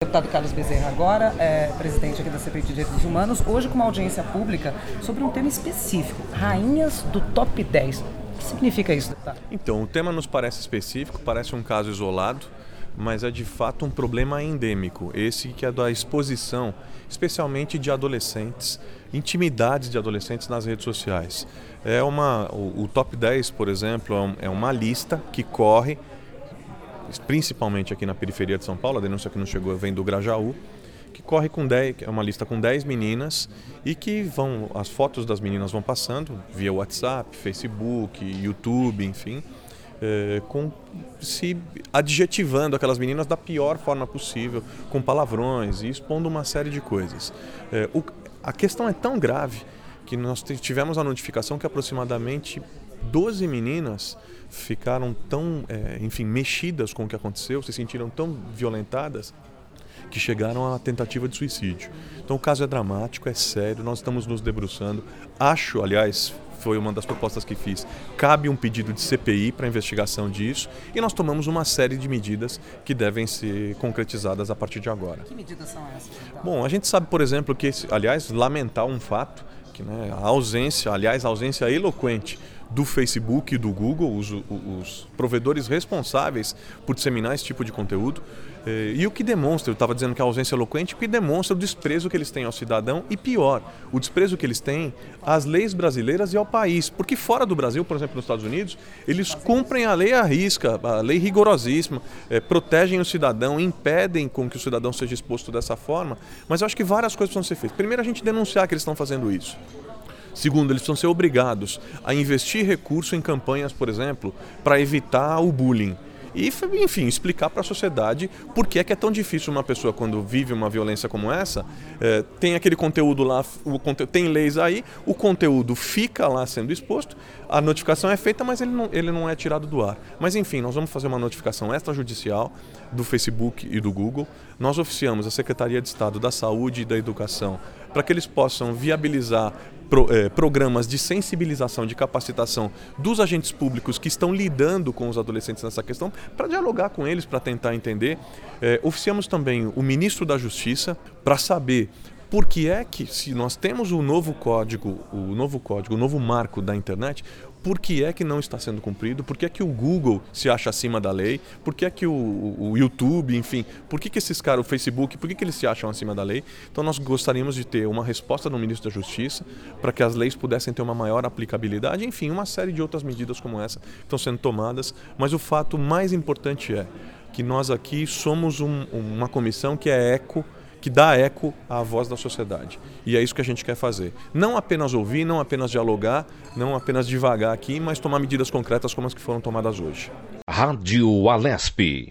deputado Carlos Bezerra agora, presidente aqui da CPI de Direitos Humanos, hoje com uma audiência pública sobre um tema específico, rainhas do top 10. O que significa isso, deputado? Então, o tema nos parece específico, parece um caso isolado, mas é de fato um problema endêmico, esse que é da exposição, especialmente de adolescentes, intimidades de adolescentes nas redes sociais. O top 10, por exemplo, é uma lista que corre, principalmente aqui na periferia de São Paulo, a denúncia que nos chegou vem do Grajaú, que corre com 10, é uma lista com 10 meninas e que as fotos das meninas vão passando via WhatsApp, Facebook, YouTube, enfim, se adjetivando aquelas meninas da pior forma possível, com palavrões e expondo uma série de coisas. A questão é tão grave que nós tivemos a notificação que aproximadamente 12 meninas ficaram tão, mexidas com o que aconteceu, se sentiram tão violentadas que chegaram à tentativa de suicídio. Então o caso é dramático, é sério, nós estamos nos debruçando. Acho, aliás, foi uma das propostas que fiz, cabe um pedido de CPI para investigação disso e nós tomamos uma série de medidas que devem ser concretizadas a partir de agora. Que medidas são essas, então? Bom, a gente sabe, por exemplo, que, lamentar um fato, que a ausência eloquente do Facebook e do Google, os provedores responsáveis por disseminar esse tipo de conteúdo, e o que demonstra, eu estava dizendo que a ausência eloquente, o que demonstra o desprezo que eles têm ao cidadão e pior, o desprezo que eles têm às leis brasileiras e ao país, porque fora do Brasil, por exemplo, nos Estados Unidos, eles cumprem a lei à risca, a lei rigorosíssima, protegem o cidadão, impedem com que o cidadão seja exposto dessa forma, mas eu acho que várias coisas precisam ser feitas. Primeiro, a gente denunciar que eles estão fazendo isso. Segundo, eles precisam ser obrigados a investir recurso em campanhas, por exemplo, para evitar o bullying. E, enfim, explicar para a sociedade por que é tão difícil uma pessoa, quando vive uma violência como essa, tem aquele conteúdo lá, tem leis aí, o conteúdo fica lá sendo exposto, a notificação é feita, mas ele não é tirado do ar. Mas, enfim, nós vamos fazer uma notificação extrajudicial do Facebook e do Google. Nós oficiamos a Secretaria de Estado da Saúde e da Educação para que eles possam viabilizar programas de sensibilização, de capacitação dos agentes públicos que estão lidando com os adolescentes nessa questão, para dialogar com eles, para tentar entender. Oficiamos também o ministro da Justiça para saber por que é que, se nós temos o novo marco da internet, por que é que não está sendo cumprido, por que é que o Google se acha acima da lei, por que é que o YouTube, enfim, por que esses caras, o Facebook, por que eles se acham acima da lei. Então nós gostaríamos de ter uma resposta do ministro da Justiça para que as leis pudessem ter uma maior aplicabilidade, enfim, uma série de outras medidas como essa estão sendo tomadas, mas o fato mais importante é que nós aqui somos uma comissão que dá eco à voz da sociedade. E é isso que a gente quer fazer. Não apenas ouvir, não apenas dialogar, não apenas divagar aqui, mas tomar medidas concretas como as que foram tomadas hoje. Rádio Alesp.